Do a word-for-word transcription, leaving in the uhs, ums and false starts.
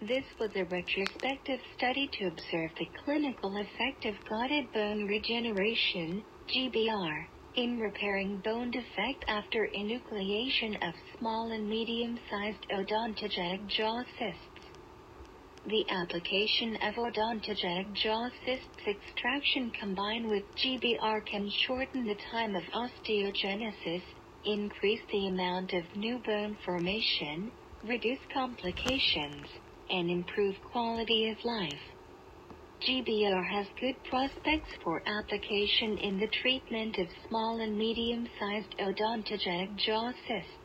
This was a retrospective study to observe the clinical effect of guided bone regeneration, G B R, in repairing bone defect after enucleation of small and medium-sized odontogenic jaw cysts. The application of odontogenic jaw cysts extraction combined with G B R can shorten the time of osteogenesis, increase the amount of new bone formation, reduce complications, and improve quality of life. G B R has good prospects for application in the treatment of small and medium-sized odontogenic jaw cysts.